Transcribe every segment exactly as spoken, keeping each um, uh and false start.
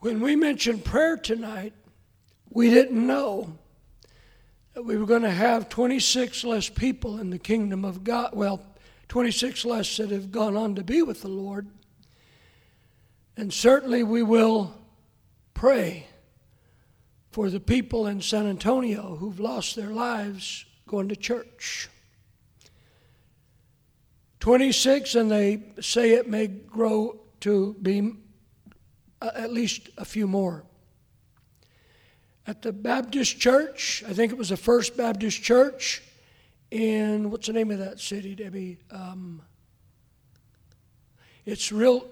When we mentioned prayer tonight, we didn't know that we were going to have twenty-six less people in the kingdom of God. Well, twenty-six less that have gone on to be with the Lord. And certainly we will pray for the people in San Antonio who've lost their lives going to church. twenty-six, and they say it may grow to be at least a few more. At the Baptist church, I think it was the First Baptist Church in, what's the name of that city, Debbie? Um, it's real,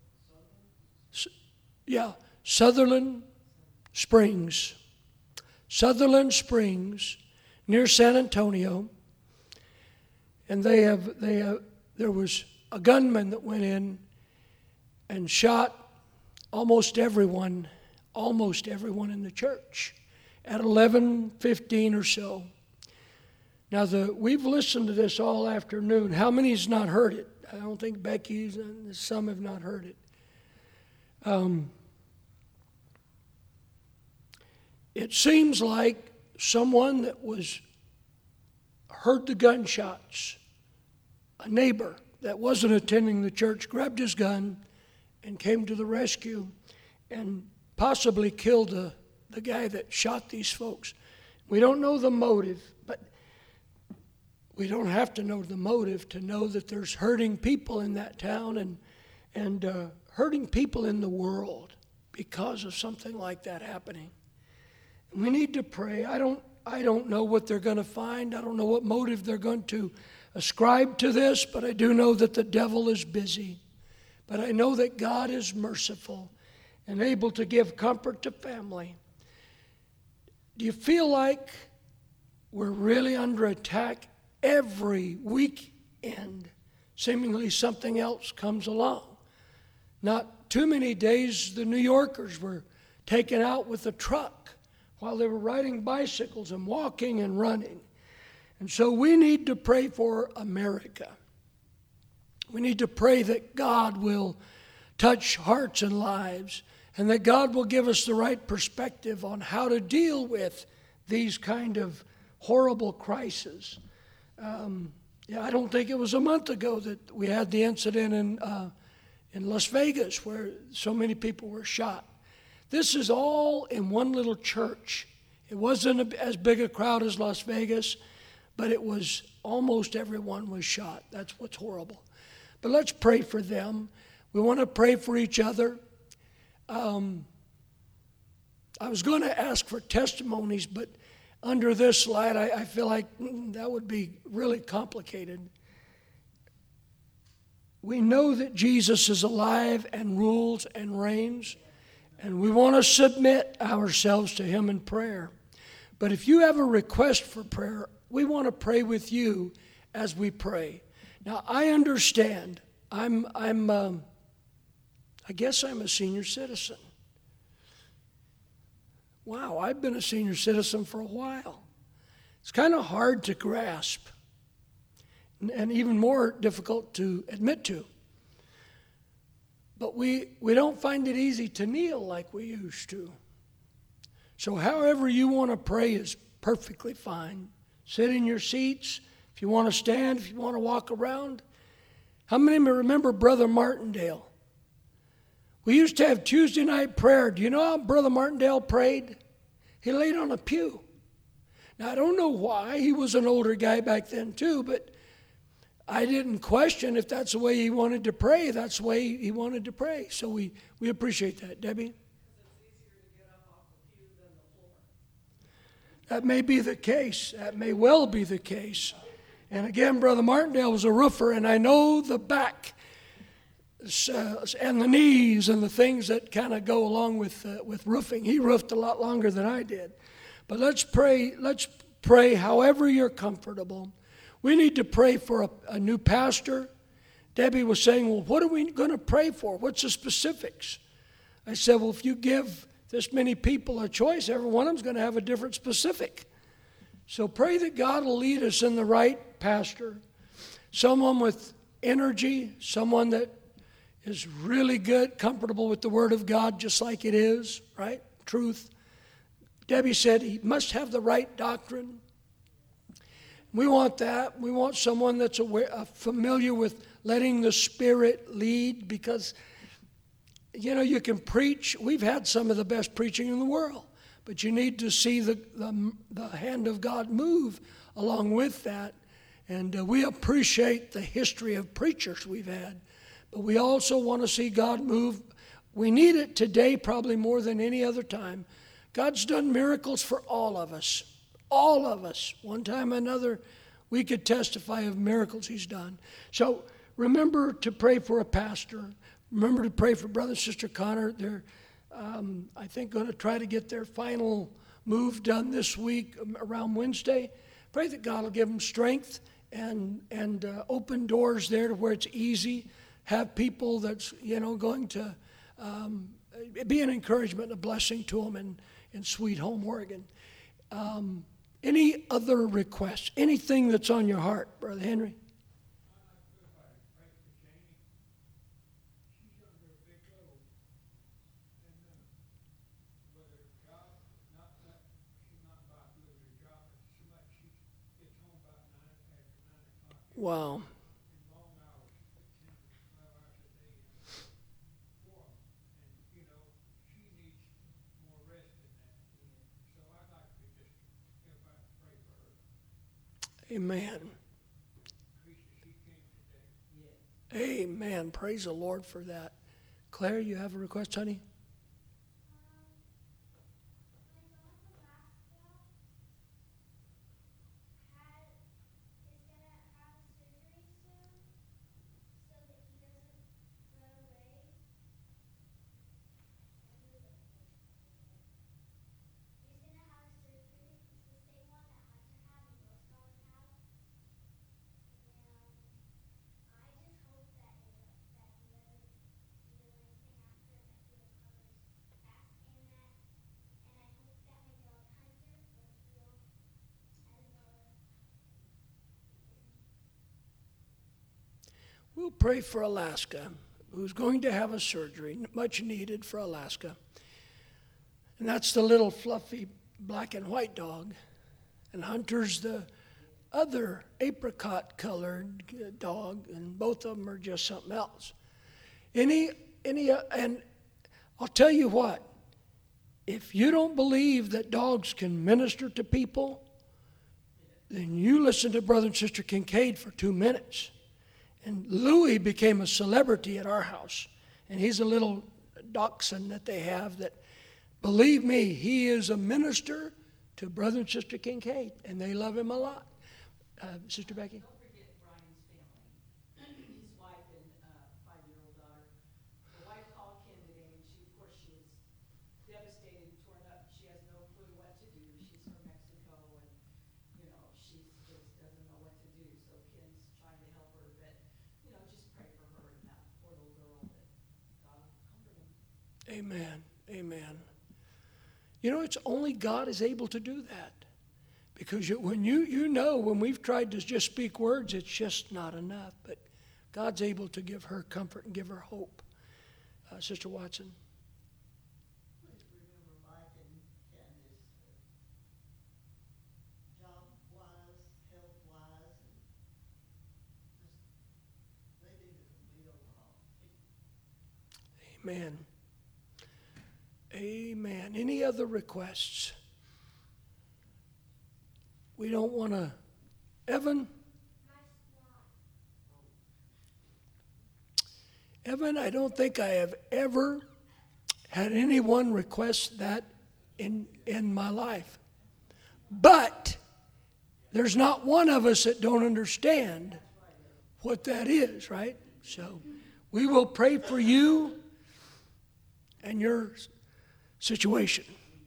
yeah, Sutherland Springs. Sutherland Springs, near San Antonio. And they have, they have, there was a gunman that went in and shot almost everyone, almost everyone in the church at eleven fifteen or so. Now, the we've listened to this all afternoon. How many's not heard it? I don't think Becky's, and some have not heard it. Um, it seems like someone that was heard the gunshots, a neighbor that wasn't attending the church, grabbed his gun and came to the rescue and possibly killed the, the guy that shot these folks. We don't know the motive, but we don't have to know the motive to know that there's hurting people in that town and, and uh, hurting people in the world because of something like that happening. And we need to pray. I don't, I don't know what they're going to find. I don't know what motive they're going to ascribe to this, but I do know that the devil is busy. But I know that God is merciful and able to give comfort to family. Do you feel like we're really under attack every weekend? Seemingly something else comes along. Not too many days the New Yorkers were taken out with a truck while they were riding bicycles and walking and running. And so we need to pray for America. We need to pray that God will touch hearts and lives, and that God will give us the right perspective on how to deal with these kind of horrible crises. Um, yeah, I don't think it was a month ago that we had the incident in uh, in Las Vegas where so many people were shot. This is all in one little church. It wasn't a, as big a crowd as Las Vegas, but it was almost everyone was shot. That's what's horrible. But let's pray for them. We want to pray for each other. Um, I was going to ask for testimonies, but under this slide, I, I feel like mm, that would be really complicated. We know that Jesus is alive and rules and reigns, and we want to submit ourselves to Him in prayer. But if you have a request for prayer, we want to pray with you as we pray. Now, I understand. I'm, I'm, um, I guess I'm a senior citizen. Wow, I've been a senior citizen for a while. It's kind of hard to grasp, and, and even more difficult to admit to. But we, we don't find it easy to kneel like we used to. So however you want to pray is perfectly fine. Sit in your seats. If you want to stand, if you want to walk around. How many of you remember Brother Martindale? We used to have Tuesday night prayer. Do you know how Brother Martindale prayed? He laid on a pew. Now, I don't know why. He was an older guy back then too, but I didn't question if that's the way he wanted to pray. That's the way he wanted to pray. So we, we appreciate that. Debbie? That may be the case. That may well be the case. And again, Brother Martindale was a roofer, and I know the back uh, and the knees and the things that kind of go along with uh, with roofing. He roofed a lot longer than I did. But let's pray. Let's pray however you're comfortable. We need to pray for a, a new pastor. Debbie was saying, well, what are we going to pray for? What's the specifics? I said, well, if you give this many people a choice, every one of them's going to have a different specific. So pray that God will lead us in the right pastor, someone with energy, someone that is really good, comfortable with the Word of God just like it is, right? Truth. Debbie said he must have the right doctrine. We want that. We want someone that's aware, uh, familiar with letting the Spirit lead, because, you know, you can preach. We've had some of the best preaching in the world, but you need to see the, the, the hand of God move along with that. And uh, we appreciate the history of preachers we've had, but we also want to see God move. We need it today probably more than any other time. God's done miracles for all of us. All of us. One time or another, we could testify of miracles he's done. So remember to pray for a pastor. Remember to pray for Brother and Sister Connor. They're, um, I think, going to try to get their final move done this week around Wednesday. Pray that God will give them strength and and uh, open doors there to where it's easy. Have people that's, you know, going to um, be an encouragement and a blessing to them in, in Sweet Home, Oregon. Um, any other requests? Anything that's on your heart, Brother Henry? Wow. Amen. Amen. Praise the Lord for that. Claire, you have a request, honey? We'll pray for Alaska, who's going to have a surgery, much needed for Alaska. And that's the little fluffy black and white dog. And Hunter's the other apricot-colored dog, and both of them are just something else. Any, any, uh, and I'll tell you what, if you don't believe that dogs can minister to people, then you listen to Brother and Sister Kincaid for two minutes. And Louis became a celebrity at our house. And he's a little dachshund that they have that, believe me, he is a minister to Brother and Sister Kincaid. And they love him a lot. Uh, Sister Becky? Don't forget Brian's family. His wife and uh, five-year-old daughter. The wife called Ken today, and she, of course, she was devastated, torn up. She has no clue what to do. She's from Mexico, and, you know, she just doesn't know what to do. So Ken's trying to help her, but, you know, just pray for her and that poor little girl that God will comfort him. Amen. Amen. You know, it's only God is able to do that. Because you, when you, you know, when we've tried to just speak words, it's just not enough. But God's able to give her comfort and give her hope. Uh, Sister Watson. Please remember Mike and Candace, uh, job-wise, health-wise, and just, they need a complete overhaul. Amen. Amen. Any other requests? We don't want to. Evan? Evan, I don't think I have ever had anyone request that in, in my life. But there's not one of us that don't understand what that is, right? So we will pray for you and your situation.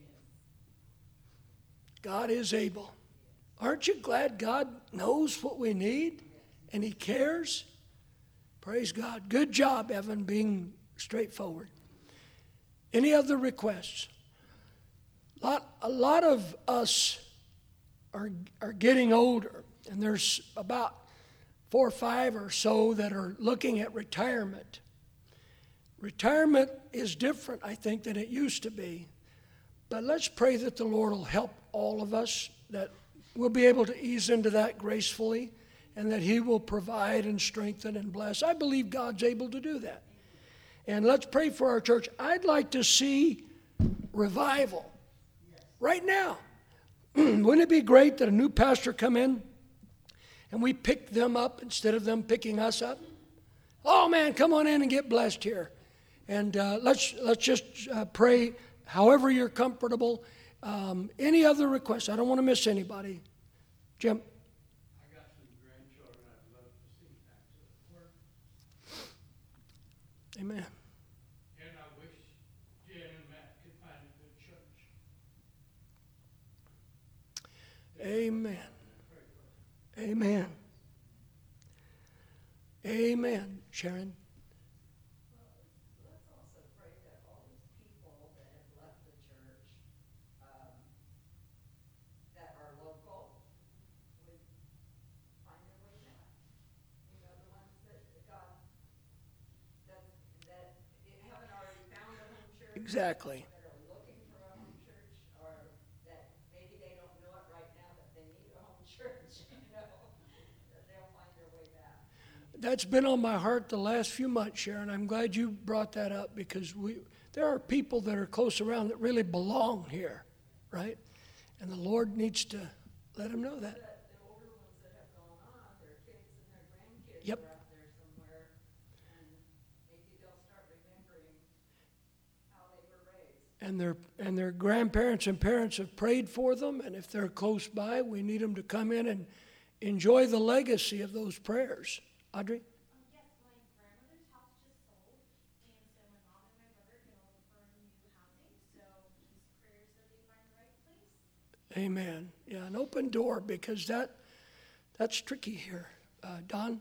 God is able. Aren't you glad God knows what we need and he cares? Praise God. Good job, Evan, being straightforward. Any other requests? A lot, a lot of us are, are getting older, and there's about four or five or so that are looking at retirement. Retirement is different, I think, than it used to be. But let's pray that the Lord will help all of us, that we'll be able to ease into that gracefully, and that He will provide and strengthen and bless. I believe God's able to do that. And let's pray for our church. I'd like to see revival right now. Wouldn't it be great that a new pastor come in and we pick them up instead of them picking us up? Oh man, come on in and get blessed here. And uh, let's let's just uh, pray however you're comfortable. Um, any other requests? I don't want to miss anybody. Jim? I got some grandchildren I'd love to see back to work. Amen. And I wish Jen and Matt could find a good church. Amen. Amen. Amen. Sharon? Let's also pray that all these people that have left the church, um, that are local, would find their way back. You know, the ones that God, that, that haven't already found a home church. Exactly. That are looking for a home church, or that maybe they don't know it right now, that they need a home church, you know, that they'll find their way back. That's been on my heart the last few months, Sharon. I'm glad you brought that up, because we there are people that are close around that really belong here, right? And the Lord needs to let them know that. That the older ones that have gone on, their kids and their grandkids Yep. are out there somewhere, and maybe they'll start remembering how they were raised. And their and their grandparents and parents have prayed for them, and if they're close by, we need them to come in and enjoy the legacy of those prayers. Audrey? Um, yes, my grandmother's house just sold, and so my mom and my brother can all look for new housing, so just prayers that they find the right place. Amen. Yeah, an open door, because that that's tricky here. Uh, Don?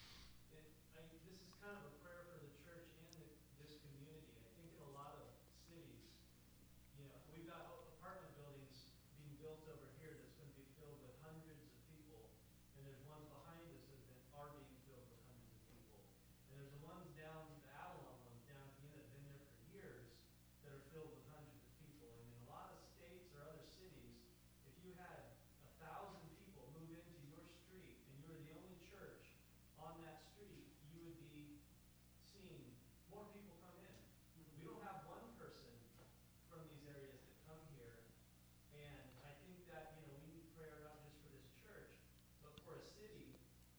And I, this is kind of a prayer for the church and the, this community. I think in a lot of cities, you know, we've got apartment buildings being built over here that's going to be filled with hundreds of people, and there's ones behind us that have been, are being filled with hundreds of people. And there's the ones down, the Avalon ones down here that have been there for years that are filled with hundreds of people. And in a lot of states or other cities, if you had a thousand people move into your street and you were the only church on that street, you would be seeing more people come in. We don't have one person from these areas that come here, and I think that, you know, we need prayer not just for this church, but for a city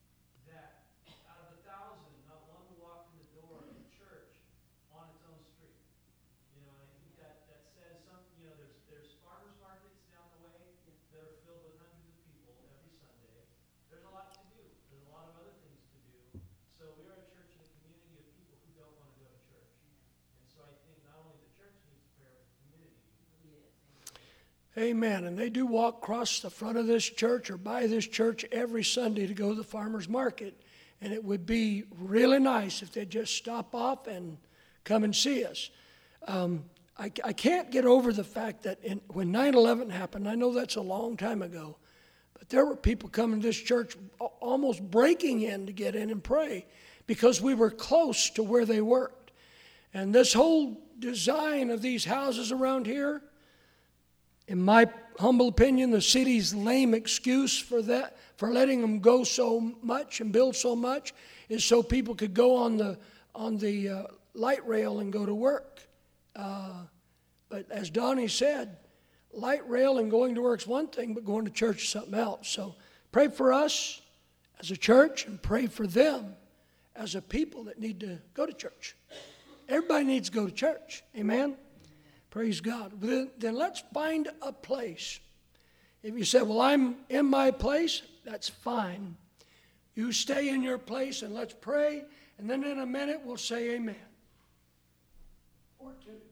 that out of a thousand, not one will walk in the door of a church on its own street. You know, and I think that, that says some, you know, there's, there's farmers markets down the way that are filled with hundreds of people every Sunday. There's a lot to do. There's a lot of other things to do. So we are a church in a community of people who don't want to go to church. And so I think not only the church needs prayer, but the community needs prayer. Amen. And they do walk across the front of this church or by this church every Sunday to go to the farmer's market. And it would be really nice if they'd just stop off and come and see us. Um, I, I can't get over the fact that in, when nine eleven happened, I know that's a long time ago, but there were people coming to this church al- almost breaking in to get in and pray because we were close to where they worked. And this whole design of these houses around here, in my humble opinion, the city's lame excuse for that, for letting them go so much and build so much, is so people could go on the on the uh, light rail and go to work. Uh, but as Donnie said, light rail and going to work is one thing, but going to church is something else. So pray for us as a church, and pray for them as a people that need to go to church. Everybody needs to go to church. Amen? Praise God. Then, then let's find a place. If you say, well, I'm in my place, that's fine. You stay in your place and let's pray, and then in a minute we'll say amen. Or two.